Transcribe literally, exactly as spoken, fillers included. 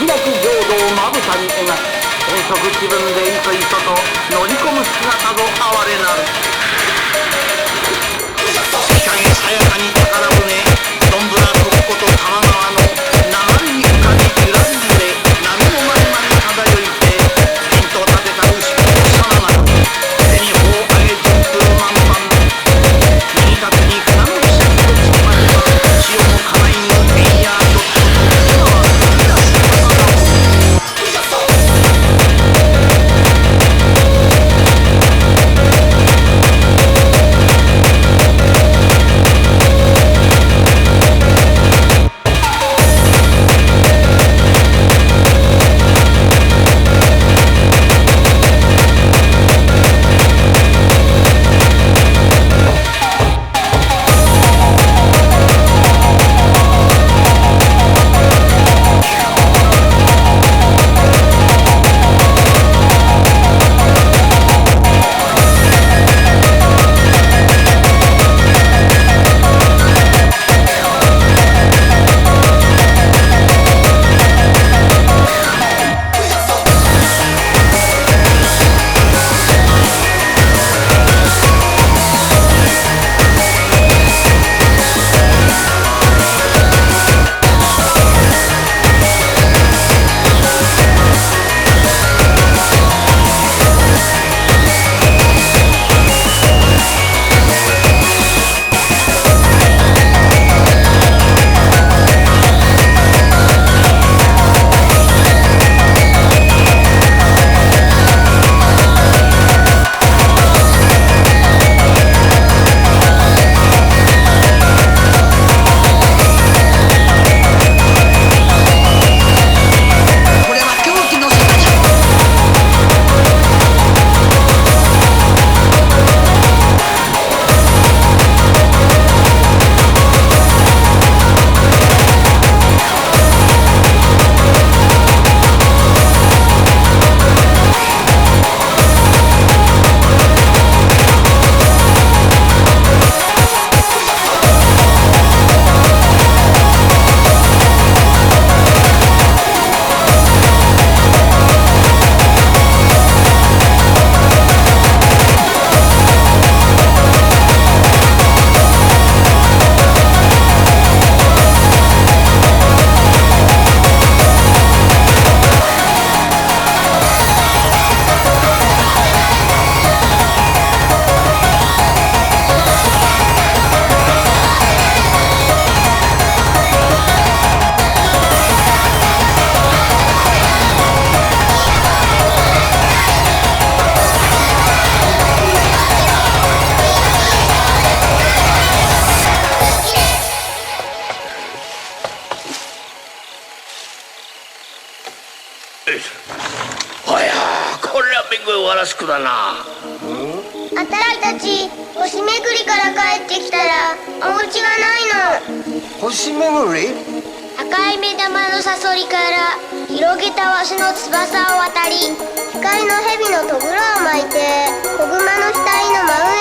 なき平等をまぶたに描き、遠足気分でいそいそと乗り込む姿ぞ哀れなる。月影さやかに宝船、どんぶらこっこと玉川の流れに浮かびゆらり揺れ、波のまんまに漂いて、ピンと立てた牛久さながら手に砲あげ順風満帆、右手に船の汽車とつきまれば潮もかないのエイヤードットと今は繰り出す宝をだな。 あたらたち星巡りから帰ってきたらお家がないの。 星巡り？ 赤い目玉のサソリから広げたわしの翼を渡り、光の蛇のとぐろを巻いて子熊の額の真上